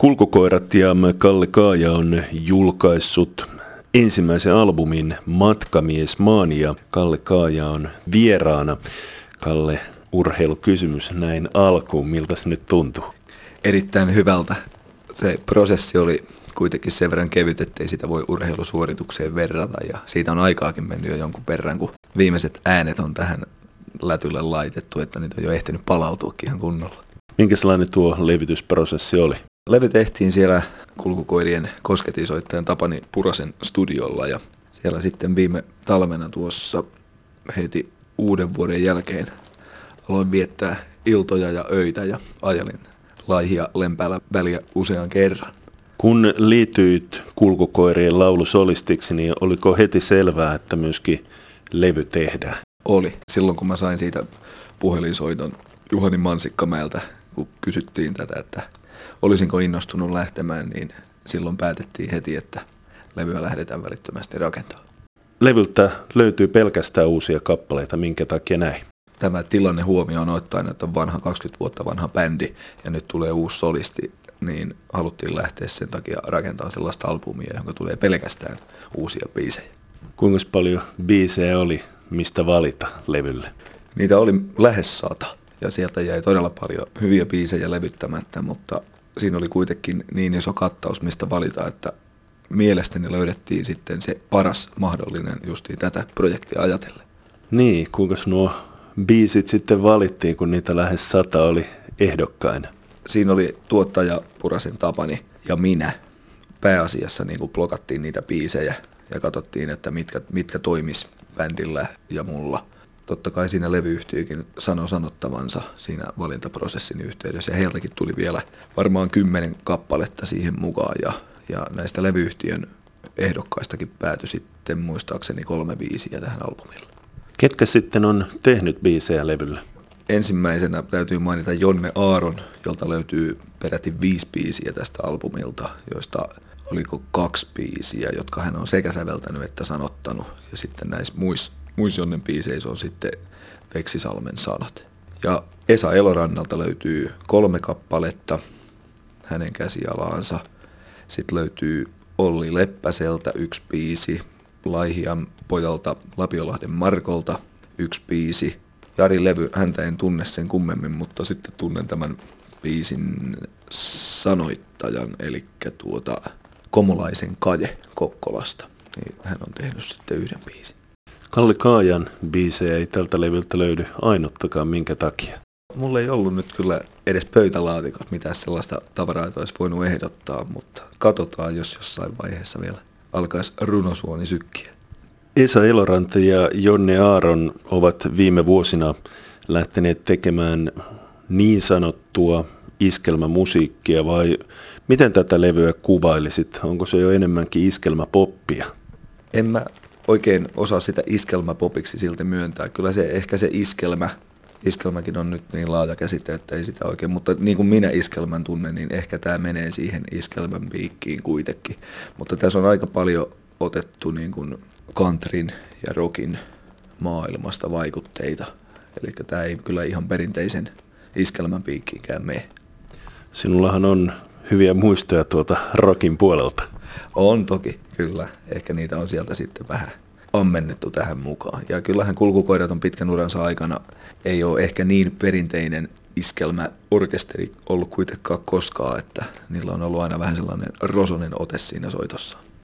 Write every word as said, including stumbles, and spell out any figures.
Kulkukoirat ja Kalle Kaaja on julkaissut ensimmäisen albumin Matkamies maan ja Kalle Kaaja on vieraana. Kalle, urheilukysymys näin alkuun, miltä se nyt tuntuu? Erittäin hyvältä. Se prosessi oli kuitenkin sen verran kevyt, ettei sitä voi urheilusuoritukseen verrata ja siitä on aikaakin mennyt jo jonkun verran, kun viimeiset äänet on tähän lätylle laitettu, että nyt on jo ehtinyt palautuakin ihan kunnolla. Minkälainen tuo levitysprosessi oli? Levy tehtiin siellä Kulkukoirien kosketisoittajan Tapani Purasen studiolla ja siellä sitten viime talvena tuossa heti uuden vuoden jälkeen aloin viettää iltoja ja öitä ja ajelin laihia Lempäällä väliä usean kerran. Kun liityit Kulkukoirien laulusolistiksi, niin oliko heti selvää, että myöskin levy tehdään? Oli. Silloin kun mä sain siitä puhelinsoiton Juhani Mansikkamäeltä, kun kysyttiin tätä, että olisinko innostunut lähtemään, niin silloin päätettiin heti, että levyä lähdetään välittömästi rakentamaan. Levyltä löytyy pelkästään uusia kappaleita, minkä takia näin? Tämä tilanne huomioon ottaen, että on vanha kaksikymmentä vuotta vanha bändi ja nyt tulee uusi solisti, niin haluttiin lähteä sen takia rakentamaan sellaista albumia, jonka tulee pelkästään uusia biisejä. Kuinka paljon biisejä oli, mistä valita levylle? Niitä oli lähes sata ja sieltä jäi todella paljon hyviä biisejä levyttämättä, mutta siinä oli kuitenkin niin iso kattaus, mistä valita, että mielestäni löydettiin sitten se paras mahdollinen justiin tätä projektia ajatellen. Niin, kuinka nuo biisit sitten valittiin, kun niitä lähes sata oli ehdokkaina? Siinä oli tuottaja Purasen Tapani ja minä. Pääasiassa niin kuin blokattiin niitä biisejä ja katsottiin, että mitkä, mitkä toimis bändillä ja mulla. Totta kai siinä levyyhtiökin sanoi sanottavansa siinä valintaprosessin yhteydessä ja heiltäkin tuli vielä varmaan kymmenen kappaletta siihen mukaan ja, ja näistä levyyhtiön ehdokkaistakin päätyi sitten muistaakseni kolme biisiä tähän albumille. Ketkä sitten on tehnyt biisejä levyllä? Ensimmäisenä täytyy mainita Jonne Aaron, jolta löytyy peräti viisi biisiä tästä albumilta, joista oliko kaksi biisiä, jotka hän on sekä säveltänyt että sanottanut. Ja sitten näissä muissa muis Jonnen biiseissä on sitten Veksisalmen sanat. Ja Esa Elorannalta löytyy kolme kappaletta hänen käsialaansa. Sitten löytyy Olli Leppäseltä yksi biisi, Laihian pojalta Lapiolahden Markolta yksi biisi. Jari Levy, häntä en tunne sen kummemmin, mutta sitten tunnen tämän biisin sanoittajan, eli tuota Komulaisen Kaje Kokkolasta. Niin hän on tehnyt sitten yhden biisin. Kalle Kaajan biisejä ei tältä levyltä löydy ainuttakaan, minkä takia? Mulla ei ollut nyt kyllä edes pöytälaatikossa mitään sellaista tavaraa, että olisi voinut ehdottaa, mutta katsotaan, jos jossain vaiheessa vielä alkaisi runosuoni sykkiä. Esa Eloranta ja Jonne Aaron ovat viime vuosina lähteneet tekemään niin sanottua iskelmämusiikkia, vai miten tätä levyä kuvailisit? Onko se jo enemmänkin iskelmäpoppia? En mä oikein osaa sitä iskelmäpopiksi silti myöntää. Kyllä se ehkä se iskelmä, iskelmäkin on nyt niin laaja käsite, että ei sitä oikein, mutta niin kuin minä iskelmän tunnen, niin ehkä tämä menee siihen iskelmän piikkiin kuitenkin. Mutta tässä on aika paljon otettu niin kuin countryn ja rockin maailmasta vaikutteita. Eli tämä ei kyllä ihan perinteisen iskelmän piikkiinkään mene. Sinullahan on hyviä muistoja tuolta rockin puolelta. On toki, kyllä. Ehkä niitä on sieltä sitten vähän ammennettu tähän mukaan. Ja kyllähän Kulkukoirat on pitkän uransa aikana. Ei ole ehkä niin perinteinen iskelmäorkesteri ollut kuitenkaan koskaan, että niillä on ollut aina vähän sellainen rosoinen ote siinä soitossa.